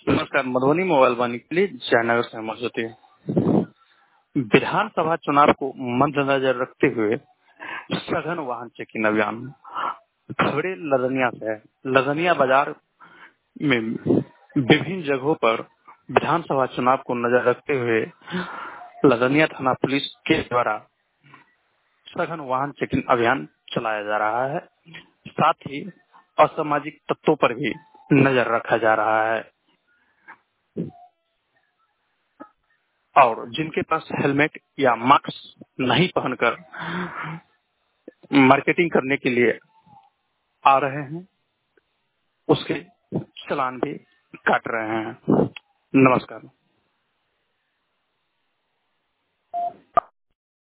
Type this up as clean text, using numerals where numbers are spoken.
नमस्कार। मधुबनी मोबाइल वाणी के लिए जयनगर से मौजूद है। विधानसभा चुनाव को मद्देनजर रखते हुए सघन वाहन चेकिंग अभियान खबरें लदनिया से है। लदनिया बाजार में विभिन्न जगहों पर विधानसभा चुनाव को नजर रखते हुए लदनिया थाना पुलिस के द्वारा सघन वाहन चेकिंग अभियान चलाया जा रहा है। साथ ही असामाजिक तत्वों पर भी नजर रखा जा रहा है और जिनके पास हेलमेट या मास्क नहीं पहनकर मार्केटिंग करने के लिए आ रहे हैं उसके चालान भी काट रहे हैं। नमस्कार।